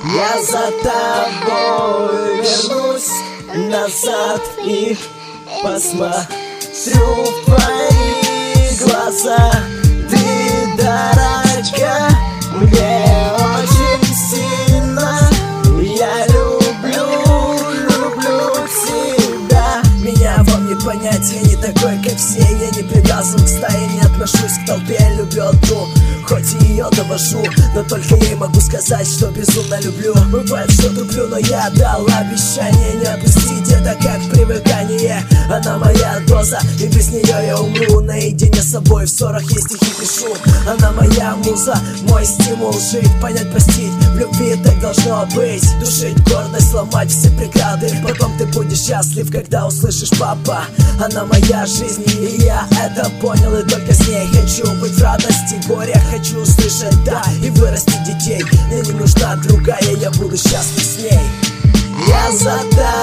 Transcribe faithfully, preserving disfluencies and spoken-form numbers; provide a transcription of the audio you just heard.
Я за тобой вернусь назад и посмотрю в твои глаза. Ты, дорогая, мне очень сильно. Я люблю, люблю тебя. Меня вам не понять, я не такой, как все. Я не привязан к стае, не отношусь к толпе. Люблю одну, хоть и ее довожу, но только ей могу сказать, что безумно люблю. Бывает, что туплю, но я дал обещание не отпустить. Это как привыкание, она моя доза, и без нее я умру. Наедине с собой в ссорах я стихи пишу. Она моя муза, мой стимул жить, понять, простить. В любви так должно быть. Душить гордость, ломать все преграды. Потом ты будешь счастлив, когда услышишь: папа. Она моя жизнь, и я это понял, и только с ней хочу быть в радости, горе. Хочу услышать «да» и вырастить детей. Мне не нужна другая, я буду счастлив с ней. Я за